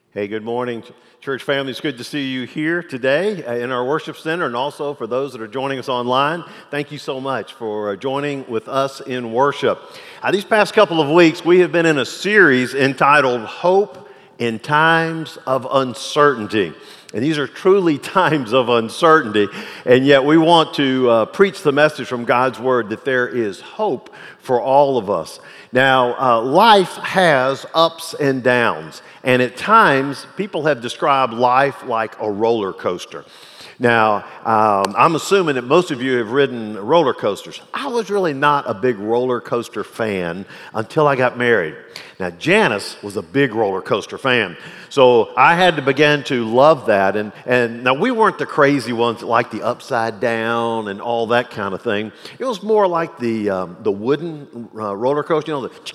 Hey, good morning, church family. It's good to see you here today in our worship center, and also for those that are joining us online. Thank you so much for joining with us in worship. These past couple of weeks, we have been in a series entitled Hope in Times of Uncertainty. And these are truly times of uncertainty, and yet we want to preach the message from God's Word that there is hope for all of us. Now, life has ups and downs, and at times people have described life like a roller coaster. Now, I'm assuming that most of you have ridden roller coasters. I was really not a big roller coaster fan until I got married. Now, Janice was a big roller coaster fan, so I had to begin to love that. And now, we weren't the crazy ones that like the upside down and all that kind of thing. It was more like the wooden roller coaster,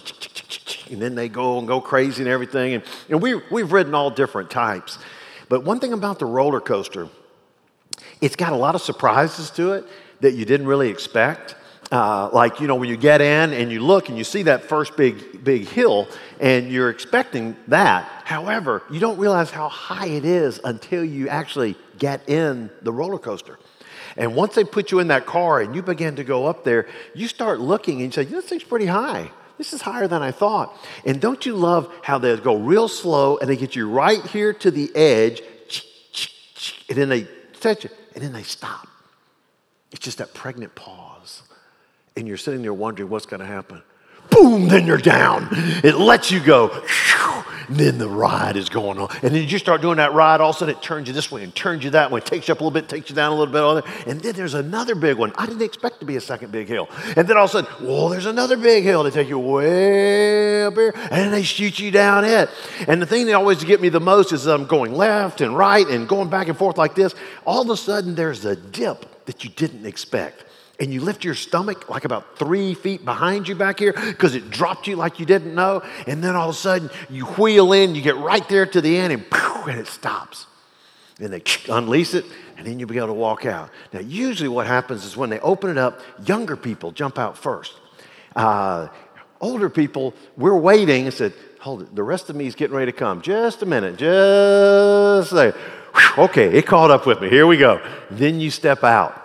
and then they go crazy and everything. And we've ridden all different types. But one thing about the roller coaster, it's got a lot of surprises to it that you didn't really expect. Like, when you get in and you look and you see that first big hill and you're expecting that. However, you don't realize how high it is until you actually get in the roller coaster. And once they put you in that car and you begin to go up there, you start looking and you say, this thing's pretty high. This is higher than I thought. And don't you love how they go real slow and they get you right here to the edge, and then they touch it, and then they stop. It's just that pregnant pause. And you're sitting there wondering what's going to happen. Boom, then you're down. It lets you go. And then the ride is going on. And then you start doing that ride, all of a sudden it turns you this way and turns you that way, takes you up a little bit, takes you down a little bit. And then there's another big one. I didn't expect to be a second big hill. And then all of a sudden, there's another big hill to take you way up here. And then they shoot you down it. And the thing that always get me the most is I'm going left and right and going back and forth like this. All of a sudden, there's a dip that you didn't expect. And you lift your stomach like about 3 feet behind you back here because it dropped you like you didn't know. And then all of a sudden, you wheel in, you get right there to the end, and it stops. And they unleash it, and then you'll be able to walk out. Now, usually what happens is when they open it up, younger people jump out first. Older people, we're waiting and said, hold it, the rest of me is getting ready to come. Just a minute, just a second. Okay, it caught up with me. Here we go. Then you step out.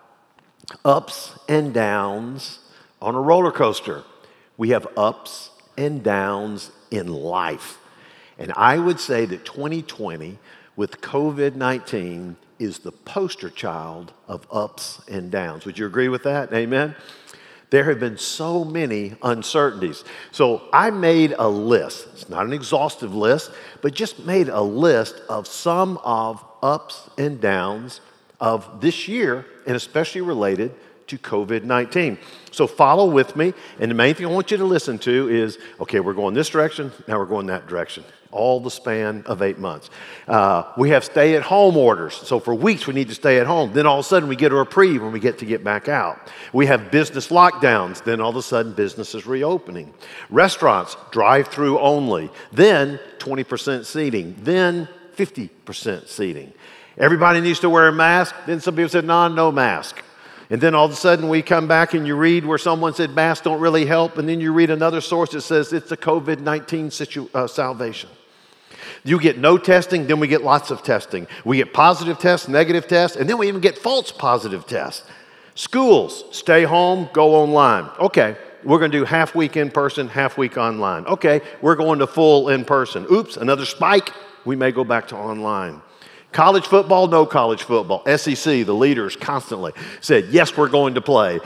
Ups and downs on a roller coaster. We have ups and downs in life. And I would say that 2020 with COVID-19 is the poster child of ups and downs. Would you agree with that? Amen? There have been so many uncertainties. So I made a list. It's not an exhaustive list, but just made a list of some of ups and downs of this year, and especially related to COVID-19. So follow with me, and the main thing I want you to listen to is, okay, we're going this direction, now we're going that direction, all the span of 8 months. We have stay-at-home orders, so for weeks we need to stay at home. Then all of a sudden we get a reprieve when we get to get back out. We have business lockdowns, then all of a sudden business is reopening. Restaurants, drive-through only, then 20% seating, then 50% seating. Everybody needs to wear a mask. Then some people said, no mask. And then all of a sudden we come back and you read where someone said masks don't really help. And then you read another source that says it's a COVID-19 salvation. You get no testing, then we get lots of testing. We get positive tests, negative tests, and then we even get false positive tests. Schools, stay home, go online. Okay, we're going to do half week in person, half week online. Okay, we're going to full in person. Oops, another spike. We may go back to online. College football, no college football. SEC, the leaders constantly said, yes, we're going to play.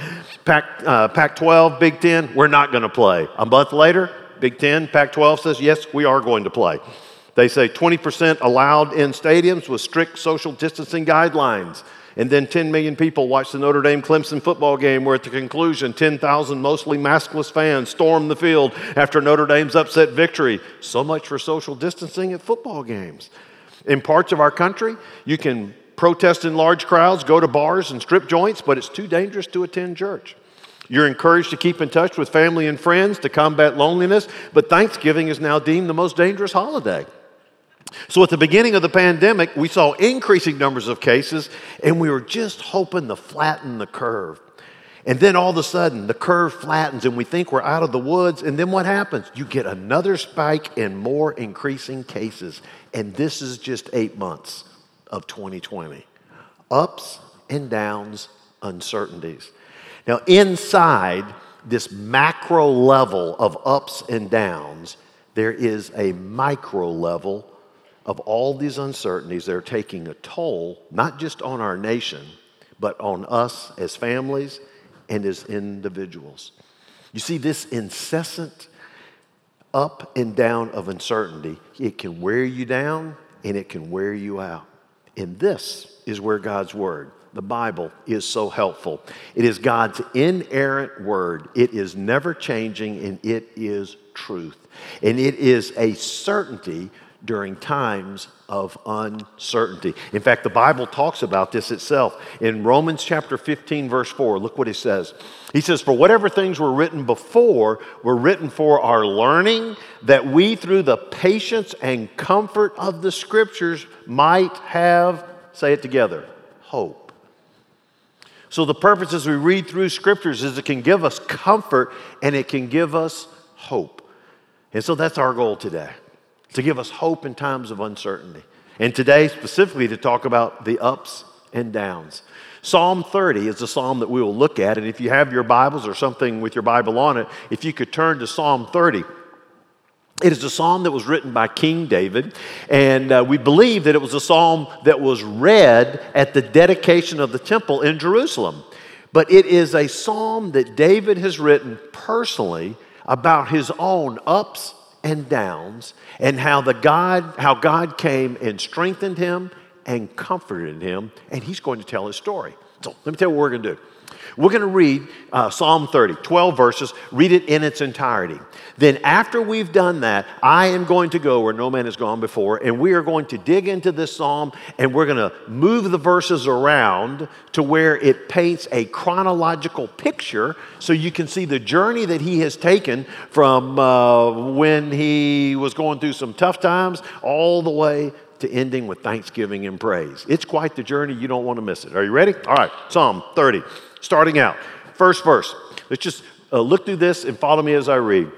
Pac-12, Big Ten, we're not going to play. A month later, Big Ten, Pac-12 says, yes, we are going to play. They say 20% allowed in stadiums with strict social distancing guidelines. And then 10 million people watched the Notre Dame-Clemson football game where at the conclusion, 10,000 mostly maskless fans stormed the field after Notre Dame's upset victory. So much for social distancing at football games. In parts of our country, you can protest in large crowds, go to bars and strip joints, but it's too dangerous to attend church. You're encouraged to keep in touch with family and friends to combat loneliness, but Thanksgiving is now deemed the most dangerous holiday. So at the beginning of the pandemic, we saw increasing numbers of cases, and we were just hoping to flatten the curve. And then all of a sudden, the curve flattens and we think we're out of the woods. And then what happens? You get another spike in more increasing cases. And this is just 8 months of 2020. Ups and downs, uncertainties. Now, inside this macro level of ups and downs, there is a micro level of all these uncertainties that are taking a toll, not just on our nation, but on us as families and as individuals. You see, this incessant up and down of uncertainty, it can wear you down and it can wear you out. And this is where God's Word, the Bible, is so helpful. It is God's inerrant Word. It is never changing and it is truth. And it is a certainty during times of uncertainty. In fact, the Bible talks about this itself. In Romans chapter 15, verse 4, look what he says. He says, "For whatever things were written before were written for our learning, that we through the patience and comfort of the Scriptures might have," say it together, "hope." So the purpose as we read through Scriptures is it can give us comfort and it can give us hope. And so that's our goal today, to give us hope in times of uncertainty. And today, specifically, to talk about the ups and downs. Psalm 30 is the psalm that we will look at. And if you have your Bibles or something with your Bible on it, if you could turn to Psalm 30. It is a psalm that was written by King David. And we believe that it was a psalm that was read at the dedication of the temple in Jerusalem. But it is a psalm that David has written personally about his own ups and downs, and how God came and strengthened him and comforted him, and he's going to tell his story. So let me tell you what we're going to do. We're going to read Psalm 30, 12 verses, read it in its entirety. Then after we've done that, I am going to go where no man has gone before, and we are going to dig into this psalm, and we're going to move the verses around to where it paints a chronological picture so you can see the journey that he has taken from when he was going through some tough times all the way to ending with thanksgiving and praise. It's quite the journey. You don't want to miss it. Are you ready? All right, Psalm 30, starting out. First verse. Let's just look through this and follow me as I read.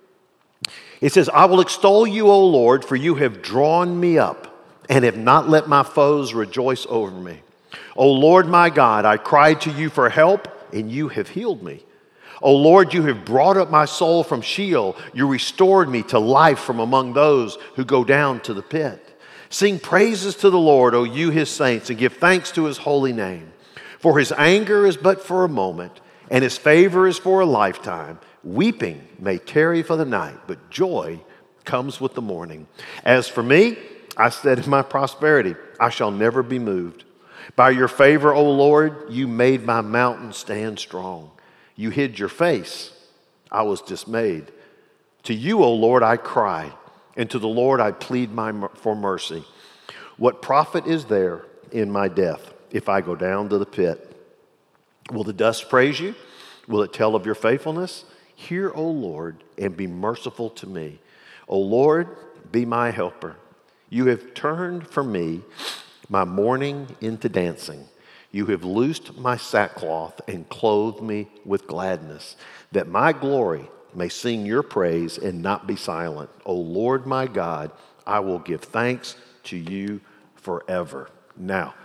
It says, "I will extol you, O Lord, for you have drawn me up and have not let my foes rejoice over me. O Lord my God, I cried to you for help, and you have healed me. O Lord, you have brought up my soul from Sheol. You restored me to life from among those who go down to the pit. Sing praises to the Lord, O you his saints, and give thanks to his holy name. For his anger is but for a moment, and his favor is for a lifetime. Weeping may tarry for the night, but joy comes with the morning. As for me, I said in my prosperity, I shall never be moved. By your favor, O Lord, you made my mountain stand strong. You hid your face. I was dismayed. To you, O Lord, I cry, and to the Lord I plead for mercy. What profit is there in my death if I go down to the pit? Will the dust praise you? Will it tell of your faithfulness? Hear, O Lord, and be merciful to me. O Lord, be my helper. You have turned for me my mourning into dancing. You have loosed my sackcloth and clothed me with gladness, that my glory may sing your praise and not be silent. O Lord my God, I will give thanks to you forever. Now,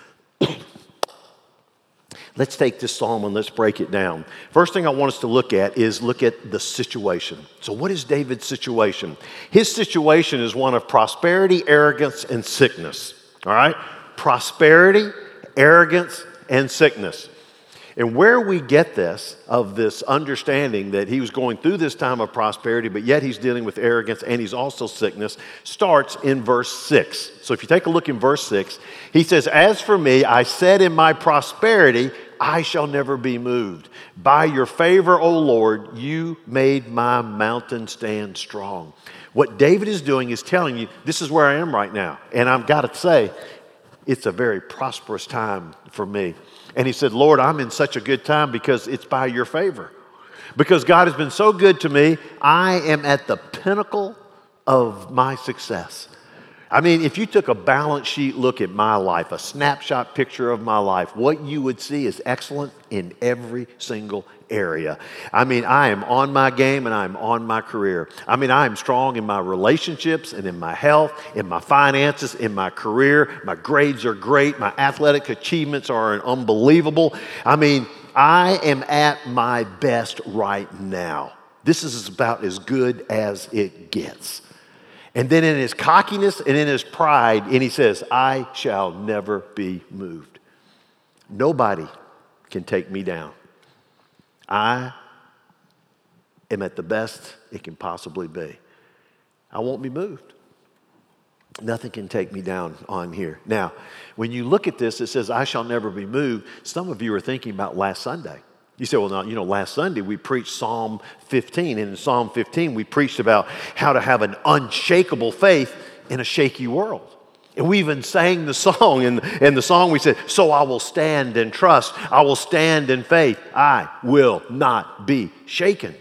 let's take this psalm and let's break it down. First thing I want us to look at the situation. So what is David's situation? His situation is one of prosperity, arrogance, and sickness. All right? Prosperity, arrogance, and sickness. And where we get this understanding that he was going through this time of prosperity, but yet he's dealing with arrogance and he's also sickness, starts in verse 6. So if you take a look in verse 6, he says, "As for me, I said in my prosperity, I shall never be moved. By your favor, O Lord, you made my mountain stand strong." What David is doing is telling you, this is where I am right now. And I've got to say, it's a very prosperous time for me. And he said, Lord, I'm in such a good time because it's by your favor. Because God has been so good to me, I am at the pinnacle of my success. I mean, if you took a balance sheet look at my life, a snapshot picture of my life, what you would see is excellent in every single area. I mean, I am on my game and I'm on my career. I mean, I am strong in my relationships and in my health, in my finances, in my career. My grades are great. My athletic achievements are unbelievable. I mean, I am at my best right now. This is about as good as it gets. And then in his cockiness and in his pride, and he says, I shall never be moved. Nobody can take me down. I am at the best it can possibly be. I won't be moved. Nothing can take me down on here. Now, when you look at this, it says, I shall never be moved. Some of you are thinking about last Sunday. You say, well, now, last Sunday we preached Psalm 15. And in Psalm 15, we preached about how to have an unshakable faith in a shaky world. And we even sang the song. In the song we said, so I will stand and trust. I will stand in faith. I will not be shaken.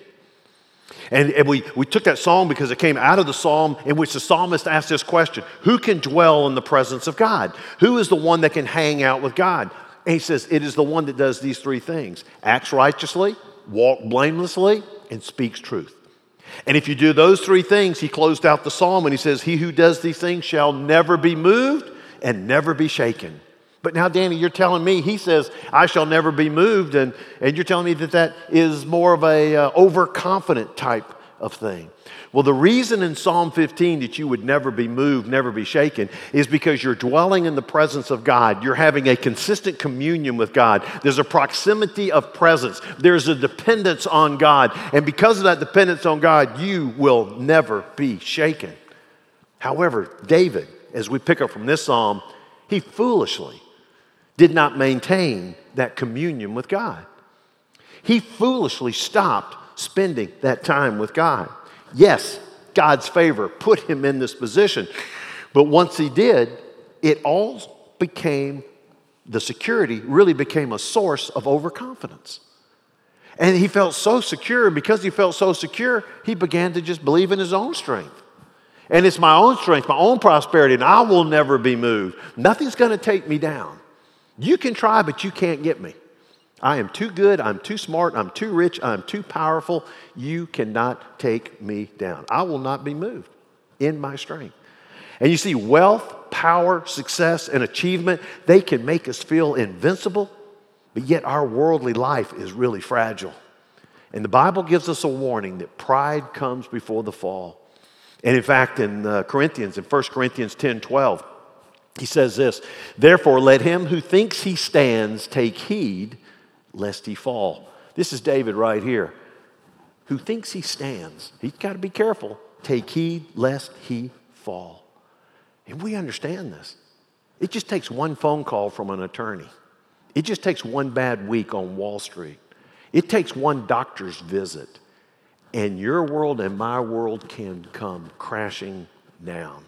And we took that song because it came out of the psalm in which the psalmist asked this question: who can dwell in the presence of God? Who is the one that can hang out with God? And he says, it is the one that does these three things: acts righteously, walks blamelessly, and speaks truth. And if you do those three things, he closed out the psalm and he says, he who does these things shall never be moved and never be shaken. But now, Danny, you're telling me, he says, I shall never be moved, and you're telling me that is more of a overconfident type of thing. Well, the reason in Psalm 15 that you would never be moved, never be shaken, is because you're dwelling in the presence of God. You're having a consistent communion with God. There's a proximity of presence. There's a dependence on God. And because of that dependence on God, you will never be shaken. However, David, as we pick up from this psalm, he foolishly did not maintain that communion with God. He foolishly stopped spending that time with God. Yes, God's favor put him in this position. But once he did, it all became, the security really became a source of overconfidence. And he felt so secure, and because he felt so secure, he began to just believe in his own strength. And it's my own strength, my own prosperity, and I will never be moved. Nothing's going to take me down. You can try, but you can't get me. I am too good, I'm too smart, I'm too rich, I'm too powerful. You cannot take me down. I will not be moved in my strength. And you see, wealth, power, success, and achievement, they can make us feel invincible, but yet our worldly life is really fragile. And the Bible gives us a warning that pride comes before the fall. And in fact, in 1 Corinthians 10:12, he says this: therefore, let him who thinks he stands take heed lest he fall. This is David right here, who thinks he stands. He's got to be careful. Take heed lest he fall. And we understand this. It just takes one phone call from an attorney. It just takes one bad week on Wall Street. It takes one doctor's visit. And your world and my world can come crashing down.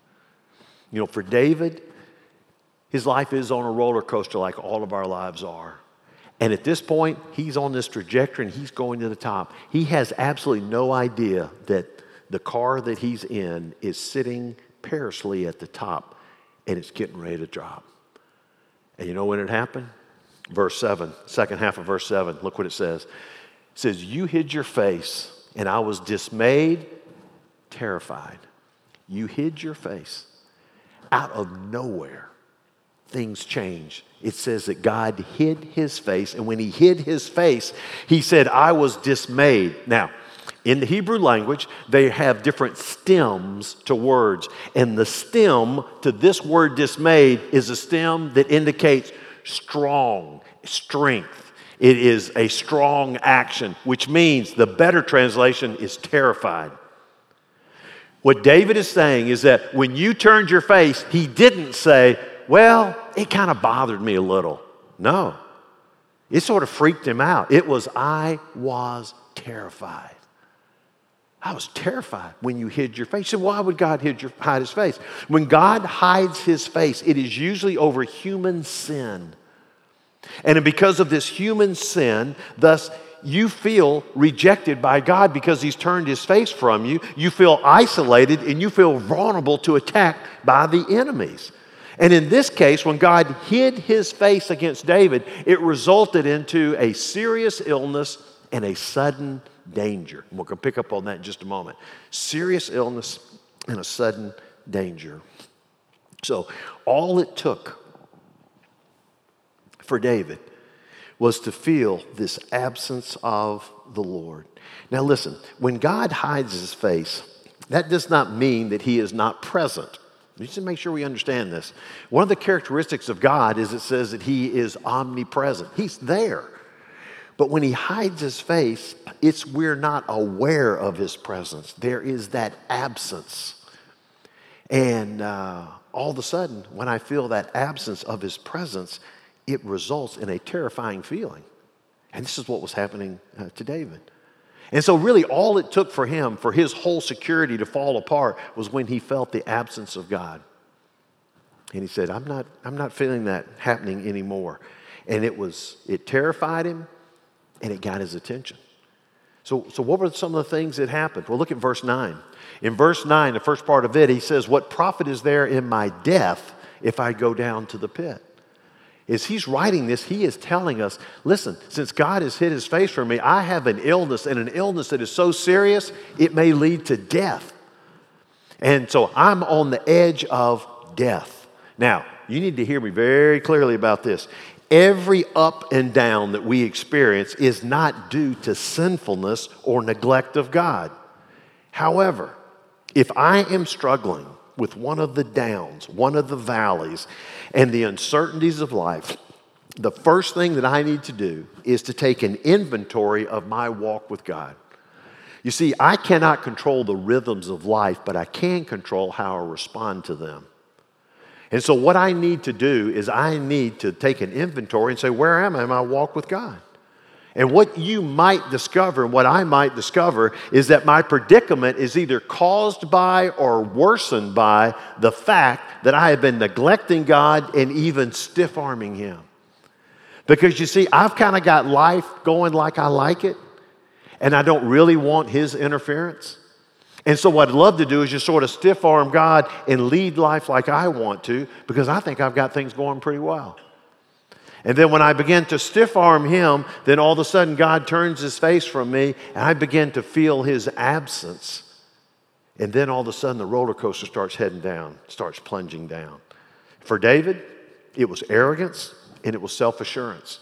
For David, his life is on a roller coaster like all of our lives are. And at this point, he's on this trajectory and he's going to the top. He has absolutely no idea that the car that he's in is sitting perilously at the top and it's getting ready to drop. And you know when it happened? Verse 7, second half of verse 7, look what it says. It says, you hid your face and I was dismayed, terrified. You hid your face. Out of nowhere, things change. It says that God hid his face, and when he hid his face, he said, I was dismayed. Now, in the Hebrew language, they have different stems to words, and the stem to this word dismayed is a stem that indicates strong, strength. It is a strong action, which means the better translation is terrified. What David is saying is that when you turned your face, he didn't say, well, it kind of bothered me a little. No, it sort of freaked him out. It was, I was terrified. I was terrified when you hid your face. So why would God hide his face? When God hides his face, it is usually over human sin. And because of this human sin, thus you feel rejected by God because he's turned his face from you. You feel isolated and you feel vulnerable to attack by the enemies. And in this case, when God hid his face against David, it resulted into a serious illness and a sudden danger. And we're going to pick up on that in just a moment. Serious illness and a sudden danger. So all it took for David was to feel this absence of the Lord. Now listen, when God hides his face, that does not mean that he is not present. We need to make sure we understand this. One of the characteristics of God is it says that he is omnipresent. He's there. But when he hides his face, it's we're not aware of his presence. There is that absence. And all of a sudden, when I feel that absence of his presence, it results in a terrifying feeling. And this is what was happening to David. And so really all it took for him, for his whole security to fall apart, was when he felt the absence of God. And he said, I'm not feeling that happening anymore. And it terrified him, and it got his attention. So what were some of the things that happened? Well, look at verse 9. In verse 9, the first part of it, he says, what profit is there in my death if I go down to the pit? As he's writing this, he is telling us, listen, since God has hid his face from me, I have an illness, and an illness that is so serious, it may lead to death. And so I'm on the edge of death. Now, you need to hear me very clearly about this. Every up and down that we experience is not due to sinfulness or neglect of God. However, if I am struggling with one of the downs, one of the valleys, and the uncertainties of life, the first thing that I need to do is to take an inventory of my walk with God. You see, I cannot control the rhythms of life, but I can control how I respond to them. And so what I need to do is I need to take an inventory and say, where am I in my walk with God? And what you might discover, and what I might discover, is that my predicament is either caused by or worsened by the fact that I have been neglecting God and even stiff-arming him. Because you see, I've kind of got life going like I like it, and I don't really want his interference. And so what I'd love to do is just sort of stiff-arm God and lead life like I want to, because I think I've got things going pretty well. And then when I begin to stiff-arm him, then all of a sudden God turns his face from me, and I begin to feel his absence. And then all of a sudden the roller coaster starts heading down, starts plunging down. For David, it was arrogance and it was self-assurance.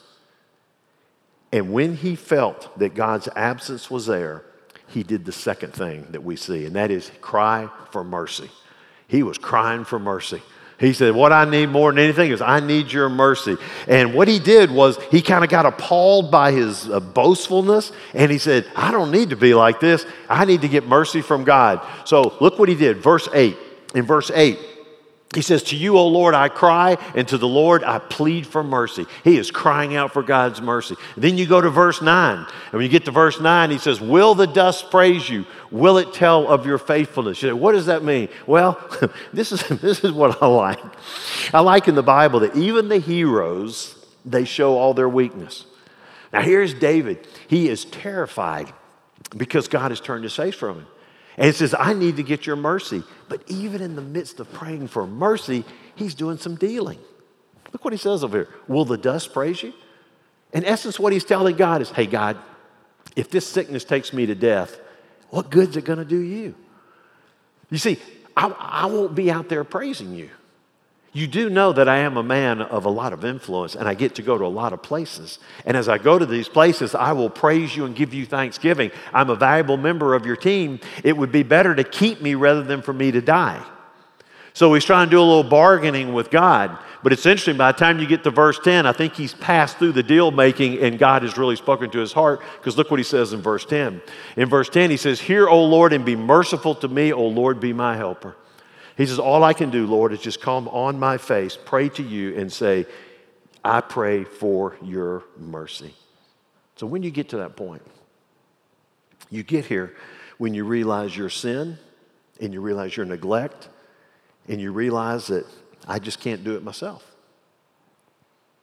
And when he felt that God's absence was there, he did the second thing that we see, and that is cry for mercy. He was crying for mercy. He said, what I need more than anything is I need your mercy. And what he did was he kind of got appalled by his boastfulness, and he said, I don't need to be like this. I need to get mercy from God. So look what he did, verse 8. In verse 8, he says, to you, O Lord, I cry, and to the Lord I plead for mercy. He is crying out for God's mercy. Then you go to verse 9. And when you get to verse 9, he says, will the dust praise you? Will it tell of your faithfulness? You say, what does that mean? Well, this is what I like. I like in the Bible that even the heroes, they show all their weakness. Now here's David. He is terrified because God has turned his face from him. And he says, I need to get your mercy. But even in the midst of praying for mercy, he's doing some dealing. Look what he says over here. Will the dust praise you? In essence, what he's telling God is, hey, God, if this sickness takes me to death, what good's it going to do you? You see, I won't be out there praising you. You do know that I am a man of a lot of influence, and I get to go to a lot of places. And as I go to these places, I will praise you and give you thanksgiving. I'm a valuable member of your team. It would be better to keep me rather than for me to die. So he's trying to do a little bargaining with God. But it's interesting, by the time you get to verse 10, I think he's passed through the deal making and God has really spoken to his heart, because look what he says in verse 10. In verse 10, he says, hear, O Lord, and be merciful to me. O Lord, be my helper. He says, all I can do, Lord, is just come on my face, pray to you, and say, I pray for your mercy. So when you get to that point, you get here when you realize your sin, and you realize your neglect, and you realize that I just can't do it myself.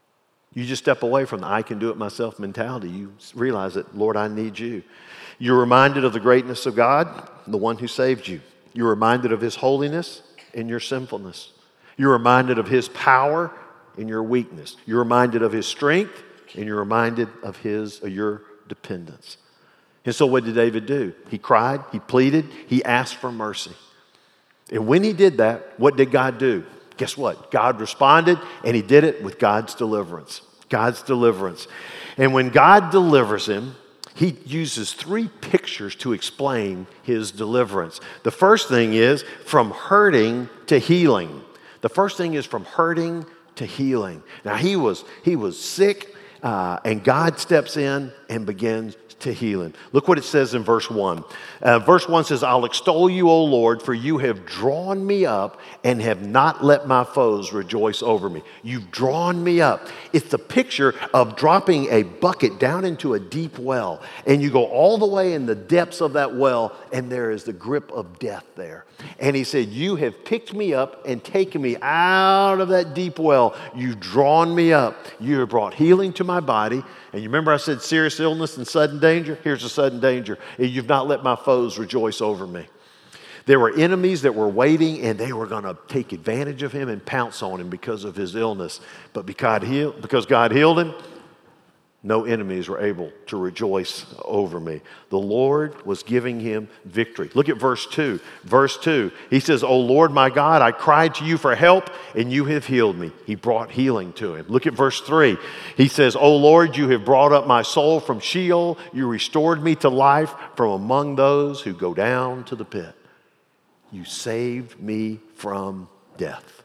You just step away from the I can do it myself mentality. You realize that, Lord, I need you. You're reminded of the greatness of God, the one who saved you. You're reminded of his holiness and your sinfulness. You're reminded of his power and your weakness. You're reminded of his strength, and you're reminded of your dependence. And so what did David do? He cried, he pleaded, he asked for mercy. And when he did that, what did God do? Guess what? God responded, and he did it with God's deliverance. God's deliverance. And when God delivers him, he uses 3 pictures to explain his deliverance. The first thing is from hurting to healing. The first thing is from hurting to healing. Now, he was sick, and God steps in and begins to heal him. Look what it says in verse 1. Verse 1 says, I'll extol you, O Lord, for you have drawn me up and have not let my foes rejoice over me. You've drawn me up. It's the picture of dropping a bucket down into a deep well, and you go all the way in the depths of that well, and there is the grip of death there. And he said, you have picked me up and taken me out of that deep well. You've drawn me up. You have brought healing to my body. And you remember I said serious illness and sudden danger? Here's a sudden danger. You've not let my foes rejoice over me. There were enemies that were waiting, and they were going to take advantage of him and pounce on him because of his illness. But because God healed him, no enemies were able to rejoice over me. The Lord was giving him victory. Look at verse 2. Verse 2, he says, O Lord my God, I cried to you for help, and you have healed me. He brought healing to him. Look at verse 3. He says, O Lord, you have brought up my soul from Sheol. You restored me to life from among those who go down to the pit. You saved me from death.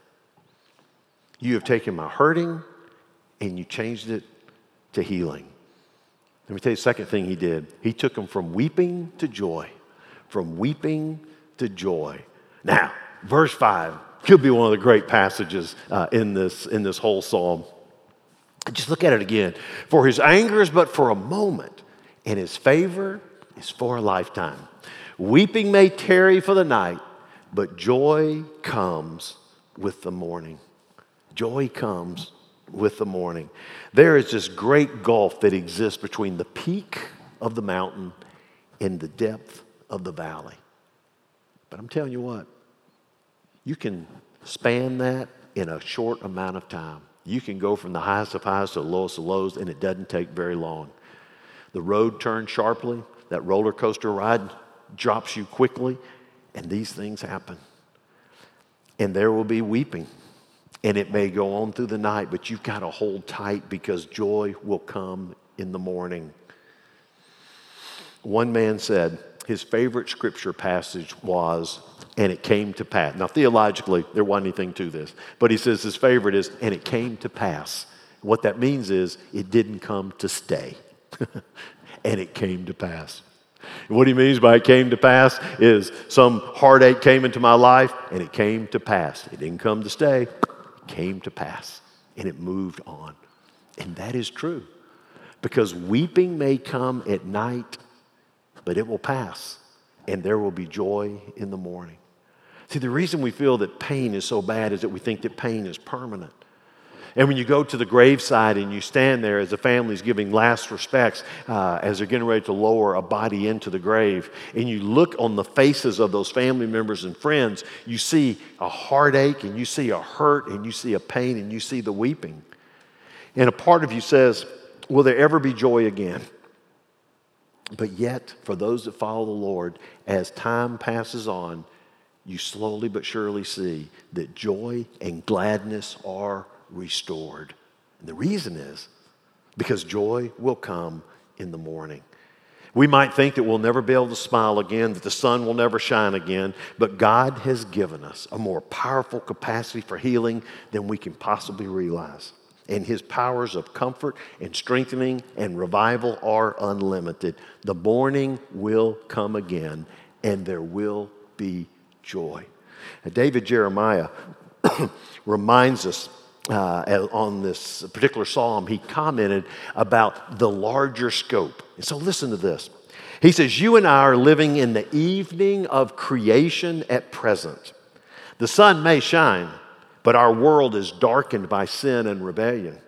You have taken my hurting, and you changed it to healing. Let me tell you the second thing he did. He took him from weeping to joy. From weeping to joy. Now, verse 5 could be one of the great passages in this whole psalm. Just look at it again. For his anger is but for a moment, and his favor is for a lifetime. Weeping may tarry for the night, but joy comes with the morning. Joy comes with the morning. There is this great gulf that exists between the peak of the mountain and the depth of the valley. But I'm telling you what, you can span that in a short amount of time. You can go from the highest of highs to the lowest of lows, and it doesn't take very long. The road turns sharply, that roller coaster ride drops you quickly, and these things happen. And there will be weeping. And it may go on through the night, but you've got to hold tight because joy will come in the morning. One man said his favorite scripture passage was, and it came to pass. Now, theologically, there wasn't anything to this, but he says his favorite is, and it came to pass. What that means is it didn't come to stay, and it came to pass. And what he means by it came to pass is some heartache came into my life, and it came to pass. It didn't come to stay. Came to pass, and it moved on. And that is true, because weeping may come at night, but it will pass, and there will be joy in the morning. See, the reason we feel that pain is so bad is that we think that pain is permanent. And when you go to the graveside and you stand there as the family's giving last respects, as they're getting ready to lower a body into the grave, and you look on the faces of those family members and friends, you see a heartache, and you see a hurt, and you see a pain, and you see the weeping. And a part of you says, will there ever be joy again? But yet, for those that follow the Lord, as time passes on, you slowly but surely see that joy and gladness are restored. And the reason is because joy will come in the morning. We might think that we'll never be able to smile again, that the sun will never shine again, but God has given us a more powerful capacity for healing than we can possibly realize. And his powers of comfort and strengthening and revival are unlimited. The morning will come again, and there will be joy. Now, David Jeremiah reminds us on this particular psalm, he commented about the larger scope. And so listen to this. He says, you and I are living in the evening of creation at present. The sun may shine, but our world is darkened by sin and rebellion.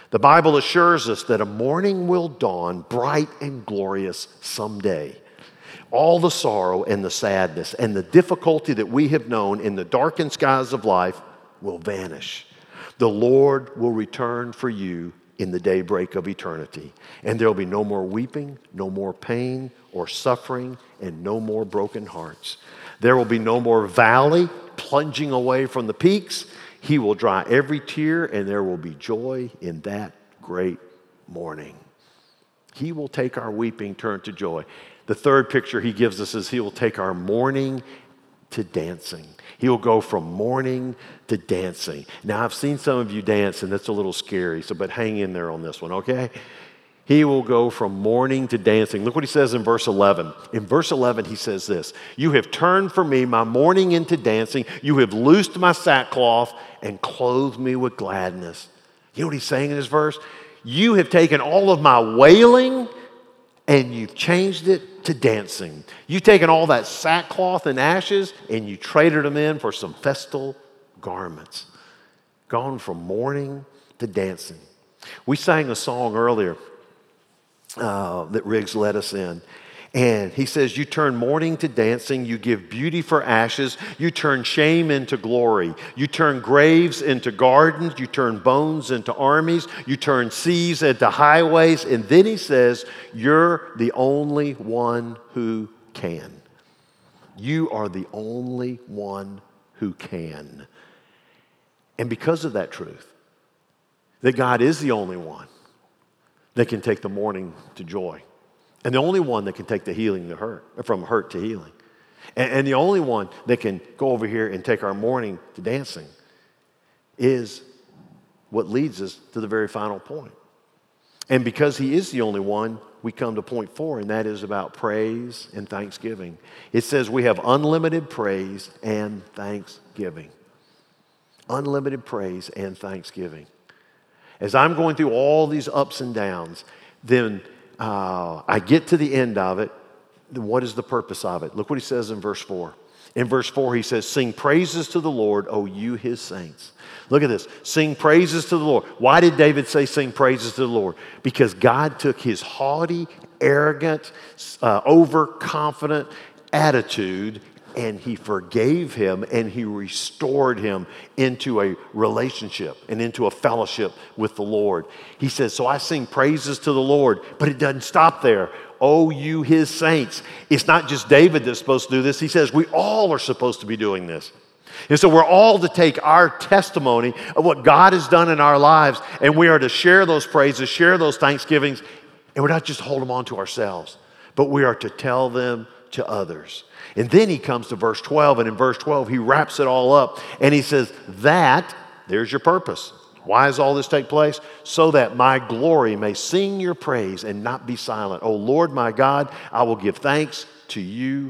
The Bible assures us that a morning will dawn bright and glorious someday. All the sorrow and the sadness and the difficulty that we have known in the darkened skies of life will vanish. The Lord will return for you in the daybreak of eternity. And there will be no more weeping, no more pain or suffering, and no more broken hearts. There will be no more valley plunging away from the peaks. He will dry every tear, and there will be joy in that great morning. He will take our weeping turn to joy. The third picture he gives us is he will take our mourning to dancing. He will go from mourning to dancing. Now, I've seen some of you dance, and that's a little scary, but hang in there on this one, okay? He will go from mourning to dancing. Look what he says in verse 11. In verse 11, he says this, "You have turned for me my mourning into dancing. You have loosed my sackcloth and clothed me with gladness." You know what he's saying in this verse? You have taken all of my wailing and you've changed it to dancing. You've taken all that sackcloth and ashes and you traded them in for some festal garments. Gone from mourning to dancing. We sang a song earlier that Riggs led us in. And he says, you turn mourning to dancing, you give beauty for ashes, you turn shame into glory, you turn graves into gardens, you turn bones into armies, you turn seas into highways. And then he says, you're the only one who can. You are the only one who can. And because of that truth, that God is the only one that can take the mourning to joy. And the only one that can take the healing to hurt, from hurt to healing. And the only one that can go over here and take our mourning to dancing is what leads us to the very final point. And because he is the only one, we come to point 4, and that is about praise and thanksgiving. It says we have unlimited praise and thanksgiving. Unlimited praise and thanksgiving. As I'm going through all these ups and downs, then I get to the end of it. Then what is the purpose of it? Look what he says in verse 4. In verse 4, he says, sing praises to the Lord, O you his saints. Look at this. Sing praises to the Lord. Why did David say sing praises to the Lord? Because God took his haughty, arrogant, overconfident attitude and he forgave him and he restored him into a relationship and into a fellowship with the Lord. He says, so I sing praises to the Lord, but it doesn't stop there. Oh, you his saints. It's not just David that's supposed to do this. He says we all are supposed to be doing this. And so we're all to take our testimony of what God has done in our lives, and we are to share those praises, share those thanksgivings, and we're not just to hold them on to ourselves, but we are to tell them to others. And then he comes to verse 12, and in verse 12, he wraps it all up, and he says, there's your purpose. Why does all this take place? So that my glory may sing your praise and not be silent. O Lord my God, I will give thanks to you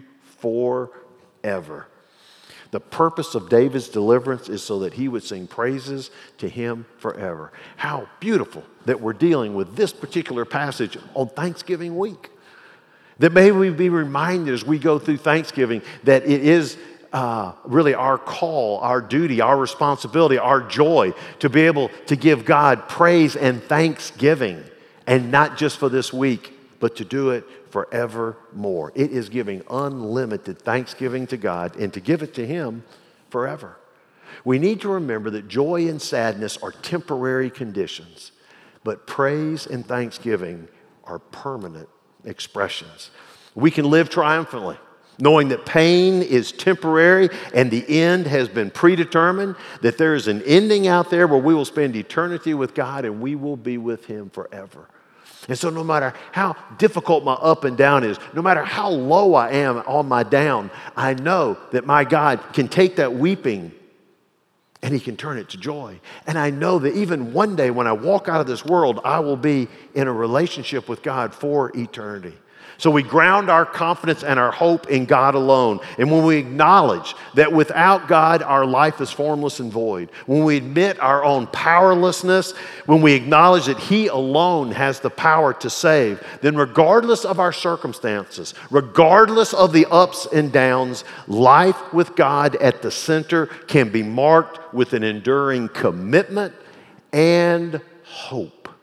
forever. The purpose of David's deliverance is so that he would sing praises to him forever. How beautiful that we're dealing with this particular passage on Thanksgiving week. That may we be reminded as we go through Thanksgiving that it is really our call, our duty, our responsibility, our joy to be able to give God praise and thanksgiving, and not just for this week, but to do it forevermore. It is giving unlimited thanksgiving to God and to give it to him forever. We need to remember that joy and sadness are temporary conditions, but praise and thanksgiving are permanent expressions. We can live triumphantly, knowing that pain is temporary and the end has been predetermined, that there is an ending out there where we will spend eternity with God and we will be with him forever. And so no matter how difficult my up and down is, no matter how low I am on my down, I know that my God can take that weeping and he can turn it to joy. And I know that even one day when I walk out of this world, I will be in a relationship with God for eternity. So we ground our confidence and our hope in God alone. And when we acknowledge that without God, our life is formless and void, when we admit our own powerlessness, when we acknowledge that he alone has the power to save, then regardless of our circumstances, regardless of the ups and downs, life with God at the center can be marked with an enduring commitment and hope.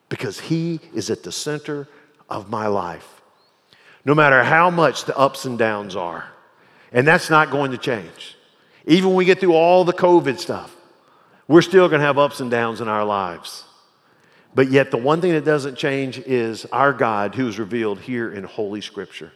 because he is at the center of my life. No matter how much the ups and downs are, and that's not going to change. Even when we get through all the COVID stuff, we're still going to have ups and downs in our lives. But yet the one thing that doesn't change is our God who is revealed here in Holy Scripture.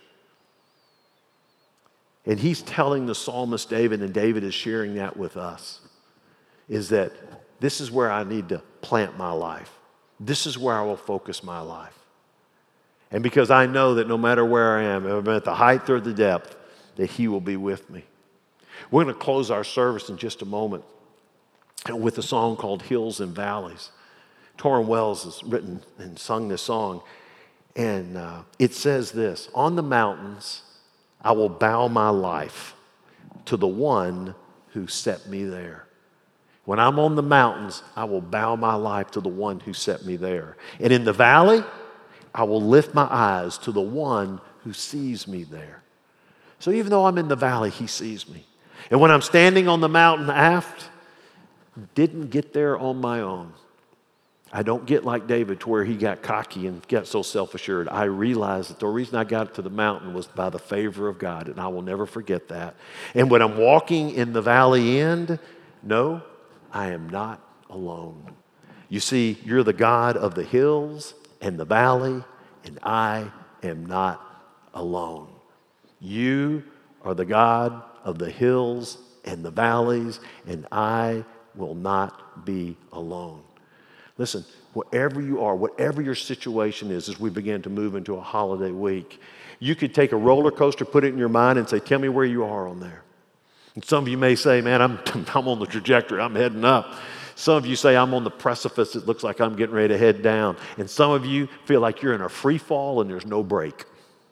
And he's telling the psalmist David, and David is sharing that with us, is that this is where I need to plant my life. This is where I will focus my life. And because I know that no matter where I am, if I'm at the height or the depth, that he will be with me. We're going to close our service in just a moment with a song called Hills and Valleys. Torrin Wells has written and sung this song, and it says this: on the mountains I will bow my life to the one who set me there. When I'm on the mountains, I will bow my life to the one who set me there. And in the valley, I will lift my eyes to the one who sees me there. So even though I'm in the valley, he sees me. And when I'm standing on the mountain aft, didn't get there on my own. I don't get like David to where he got cocky and got so self-assured. I realized that the reason I got to the mountain was by the favor of God, and I will never forget that. And when I'm walking in the valley end, no, I am not alone. You see, you're the God of the hills and the valley, and I am not alone. You are the God of the hills and the valleys, and I will not be alone. Listen, wherever you are, whatever your situation is as we begin to move into a holiday week, you could take a roller coaster, put it in your mind, and say, tell me where you are on there. And some of you may say, man, I'm on the trajectory, I'm heading up. Some of you say, I'm on the precipice, it looks like I'm getting ready to head down. And some of you feel like you're in a free fall and there's no break.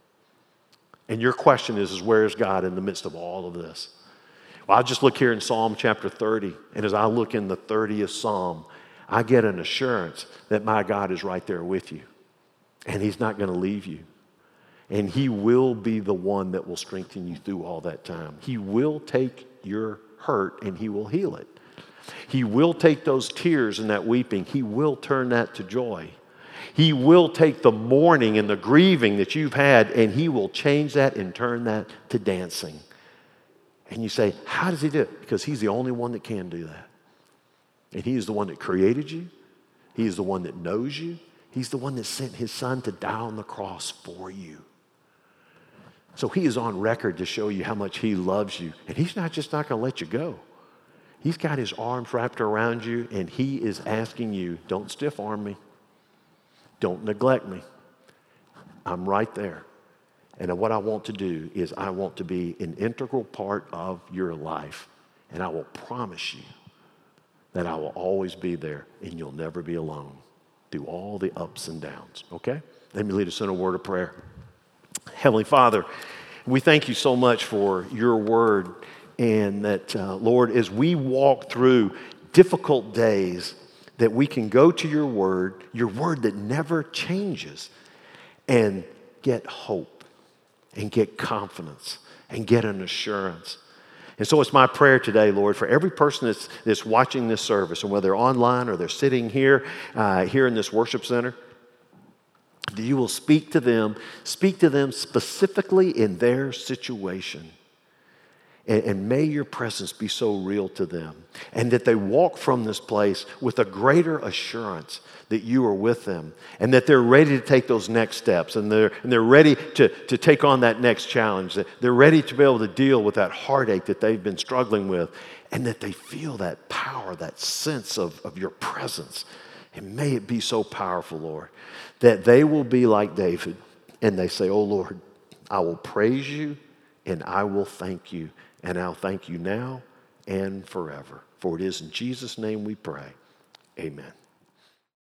And your question is where is God in the midst of all of this? Well, I'll just look here in Psalm chapter 30, and as I look in the 30th Psalm, I get an assurance that my God is right there with you, and he's not going to leave you. And he will be the one that will strengthen you through all that time. He will take your hurt and he will heal it. He will take those tears and that weeping. He will turn that to joy. He will take the mourning and the grieving that you've had, and he will change that and turn that to dancing. And you say, how does he do it? Because he's the only one that can do that. And he is the one that created you. He is the one that knows you. He's the one that sent his son to die on the cross for you. So he is on record to show you how much he loves you. And he's not just not going to let you go. He's got his arms wrapped around you, and he is asking you, don't stiff arm me. Don't neglect me. I'm right there. And what I want to do is I want to be an integral part of your life. And I will promise you that I will always be there, and you'll never be alone through all the ups and downs, okay? Let me lead us in a word of prayer. Heavenly Father, we thank you so much for your word, and that, Lord, as we walk through difficult days, that we can go to your word that never changes, and get hope, and get confidence, and get an assurance. And so it's my prayer today, Lord, for every person that's watching this service, and whether they're online or they're sitting here in this worship center, that you will speak to them specifically in their situation. And may your presence be so real to them, and that they walk from this place with a greater assurance that you are with them, and that they're ready to take those next steps, and they're ready to take on that next challenge, that they're ready to be able to deal with that heartache that they've been struggling with, and that they feel that power, that sense of your presence. And may it be so powerful, Lord, that they will be like David, and they say, oh Lord, I will praise you and I will thank you. And I'll thank you now and forever. For it is in Jesus' name we pray. Amen.